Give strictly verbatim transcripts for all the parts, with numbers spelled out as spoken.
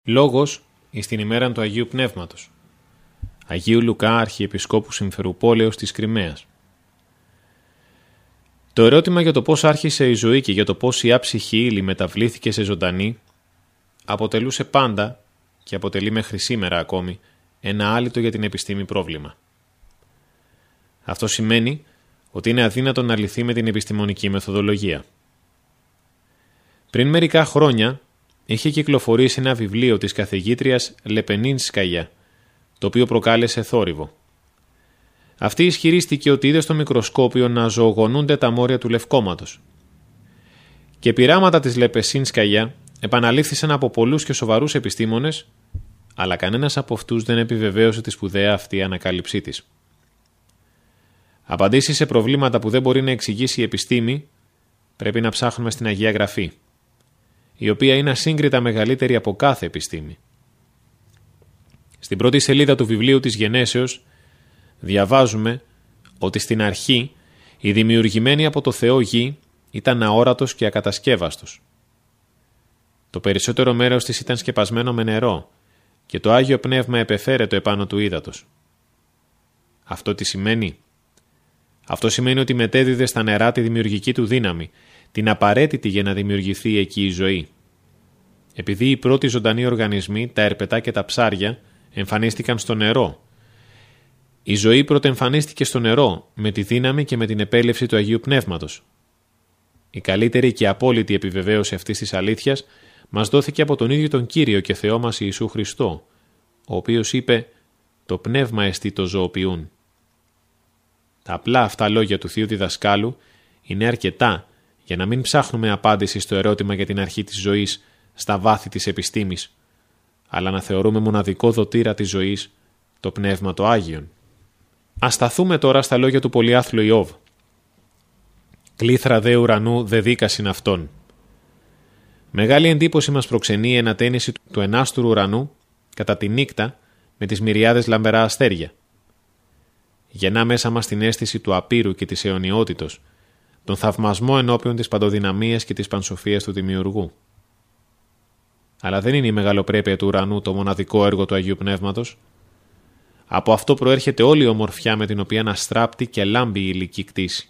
Λόγος εις την ημέραν του Αγίου Πνεύματος. Αγίου Λουκά, Αρχιεπισκόπου Συμφερουπόλεως της Κριμαίας. Το ερώτημα για το πώς άρχισε η ζωή και για το πώς η άψυχη ύλη μεταβλήθηκε σε ζωντανή αποτελούσε πάντα και αποτελεί μέχρι σήμερα ακόμη ένα άλυτο για την επιστήμη πρόβλημα. Αυτό σημαίνει ότι είναι αδύνατο να λυθεί με την επιστημονική μεθοδολογία. Πριν μερικά χρόνια είχε κυκλοφορήσει ένα βιβλίο της καθηγήτριας Λεπενίνσκαγια, το οποίο προκάλεσε θόρυβο. Αυτή ισχυρίστηκε ότι είδε στο μικροσκόπιο να ζωογονούνται τα μόρια του λευκώματος. Και πειράματα της Λεπενίνσκαγια επαναλήφθησαν από πολλούς και σοβαρούς επιστήμονες, αλλά κανένας από αυτούς δεν επιβεβαίωσε τη σπουδαία αυτή ανακάλυψή της. Απαντήσεις σε προβλήματα που δεν μπορεί να εξηγήσει η επιστήμη πρέπει να ψάχνουμε στην Αγία Γραφή, η οποία είναι ασύγκριτα μεγαλύτερη από κάθε επιστήμη. Στην πρώτη σελίδα του βιβλίου της Γενέσεως διαβάζουμε ότι στην αρχή η δημιουργημένη από το Θεό γη ήταν αόρατος και ακατασκεύαστος. Το περισσότερο μέρος της ήταν σκεπασμένο με νερό και το Άγιο Πνεύμα επεφέρετο επάνω του ύδατος. Αυτό τι σημαίνει? Αυτό σημαίνει ότι μετέδιδε στα νερά τη δημιουργική του δύναμη, την απαραίτητη για να δημιουργηθεί εκεί η ζωή. Επειδή οι πρώτοι ζωντανοί οργανισμοί, τα ερπετά και τα ψάρια, εμφανίστηκαν στο νερό. Η ζωή πρωτοεμφανίστηκε στο νερό με τη δύναμη και με την επέλευση του Αγίου Πνεύματος. Η καλύτερη και απόλυτη επιβεβαίωση αυτής της αλήθειας μας δόθηκε από τον ίδιο τον Κύριο και Θεό μας Ιησού Χριστό, ο οποίος είπε «Το πνεύμα εστί το ζωοποιούν». Τα απλά αυτά λόγια του Θείου Διδασκάλου είναι αρκετά για να μην ψάχνουμε απάντηση στο ερώτημα για την αρχή της ζωής στα βάθη της επιστήμης, αλλά να θεωρούμε μοναδικό δοτήρα της ζωής το Πνεύμα το Άγιον. Ας σταθούμε τώρα στα λόγια του πολυάθλου Ιώβ. «Κλήθρα δε ουρανού δε δίκασιν αυτόν». Μεγάλη εντύπωση μας προξενεί η ενατένιση του ενάστουρου ουρανού κατά τη νύκτα με τις μυριάδες λαμπερά αστέρια. Γεννά μέσα μας την αίσθηση του απείρου και της αιωνιότητος, τον θαυμασμό ενώπιον της παντοδυναμίας και της πανσοφίας του Δημιουργού. Αλλά δεν είναι η μεγαλοπρέπεια του ουρανού το μοναδικό έργο του Αγίου Πνεύματος. Από αυτό προέρχεται όλη η ομορφιά με την οποία αναστράπτει και λάμπει η υλική κτήση.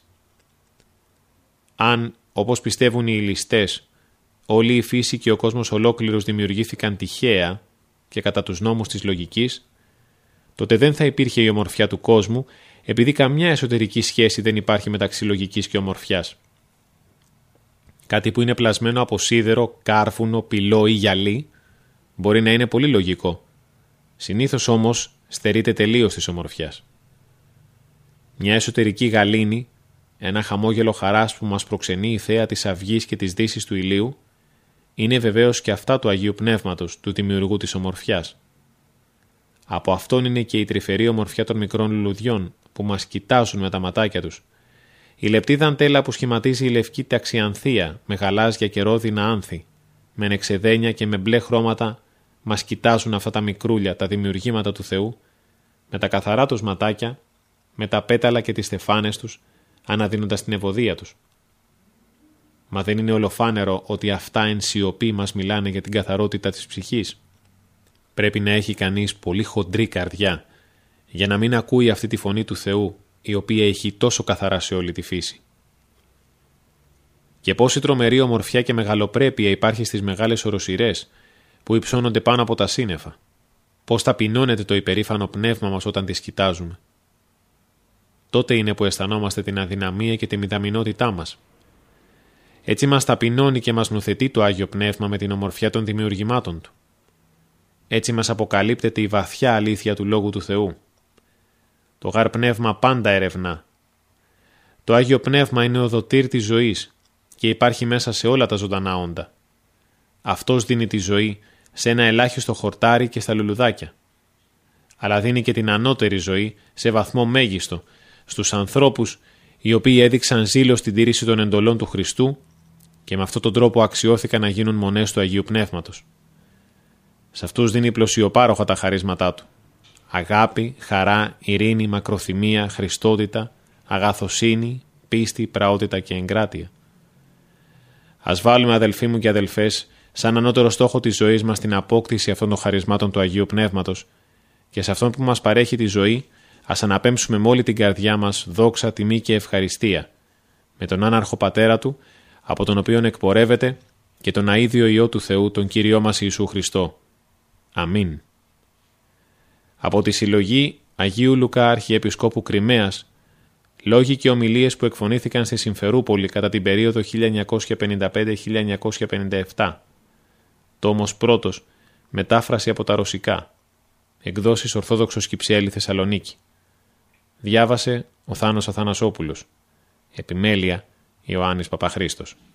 Αν, όπως πιστεύουν οι υλιστές, όλη η φύση και ο κόσμος ολόκληρος δημιουργήθηκαν τυχαία και κατά τους νόμους της λογικής, τότε δεν θα υπήρχε η ομορφιά του κόσμου, επειδή καμιά εσωτερική σχέση δεν υπάρχει μεταξύ λογικής και ομορφιάς. Κάτι που είναι πλασμένο από σίδερο, κάρφουνο, πυλό ή γυαλί μπορεί να είναι πολύ λογικό. Συνήθως όμως στερείται τελείως της ομορφιάς. Μια εσωτερική γαλήνη, ένα χαμόγελο χαράς που μας προξενεί η θέα της αυγής και της δύσης του ηλίου, είναι βεβαίως και αυτά του Αγίου Πνεύματος, του Δημιουργού της ομορφιάς. Από αυτόν είναι και η τρυφερή ομορφιά των μικρών λουλουδιών που μας κοιτάζουν με τα ματάκια τους. Η λεπτή δαντέλα που σχηματίζει η λευκή ταξιανθία με γαλάζια και ρόδινα άνθη, με νεξεδένια και με μπλε χρώματα μας κοιτάζουν αυτά τα μικρούλια, τα δημιουργήματα του Θεού, με τα καθαρά τους ματάκια, με τα πέταλα και τις στεφάνες τους, αναδίνοντας την ευωδία τους. Μα δεν είναι ολοφάνερο ότι αυτά εν σιωπή μας μιλάνε για την καθαρότητα της ψυχής? Πρέπει να έχει κανείς πολύ χοντρή καρδιά για να μην ακούει αυτή τη φωνή του Θεού, η οποία έχει τόσο καθαρά σε όλη τη φύση. Και πόση τρομερή ομορφιά και μεγαλοπρέπεια υπάρχει στις μεγάλες οροσειρές που υψώνονται πάνω από τα σύννεφα. Πώς ταπεινώνεται το υπερήφανο πνεύμα μας όταν τις κοιτάζουμε. Τότε είναι που αισθανόμαστε την αδυναμία και τη μηδαμινότητά μας. Έτσι μας ταπεινώνει και μας νουθετεί το Άγιο Πνεύμα με την ομορφιά των δημιουργημάτων του. Έτσι μας αποκαλύπτεται η βαθιά αλήθεια του Λόγου του Θεού. Το γάρ πνεύμα πάντα ερευνά. Το Άγιο Πνεύμα είναι ο δοτήρ της ζωής και υπάρχει μέσα σε όλα τα ζωντανά όντα. Αυτός δίνει τη ζωή σε ένα ελάχιστο χορτάρι και στα λουλουδάκια. Αλλά δίνει και την ανώτερη ζωή σε βαθμό μέγιστο στους ανθρώπους οι οποίοι έδειξαν ζήλο στην τήρηση των εντολών του Χριστού και με αυτόν τον τρόπο αξιώθηκαν να γίνουν μονές του Αγίου Πνεύματος. Σε αυτούς δίνει πλωσιοπάροχα τα χαρίσματά του. Αγάπη, χαρά, ειρήνη, μακροθυμία, χριστότητα, αγαθοσύνη, πίστη, πραότητα και εγκράτεια. Ας βάλουμε, αδελφοί μου και αδελφές, σαν ανώτερο στόχο της ζωής μας την απόκτηση αυτών των χαρισμάτων του Αγίου Πνεύματος και σε αυτόν που μας παρέχει τη ζωή, ας αναπέμψουμε με όλη την καρδιά μας δόξα, τιμή και ευχαριστία, με τον άναρχο Πατέρα του, από τον οποίον εκπορεύεται και τον αΐδιο Υιό του Θεού, τον Κύριό μας Ιησού Χριστό. Αμήν. Από τη συλλογή Αγίου Λουκά Αρχιεπισκόπου Κριμαίας, λόγοι και ομιλίες που εκφωνήθηκαν στη Συμφερούπολη κατά την περίοδο χίλια εννιακόσια πενήντα πέντε με χίλια εννιακόσια πενήντα επτά. Τόμος πρώτος, μετάφραση από τα ρωσικά. Εκδόσεις Ορθόδοξος Κυψέλη, Θεσσαλονίκη. Διάβασε ο Θάνος Αθανασόπουλος. Επιμέλεια Ιωάννης Παπαχρήστος.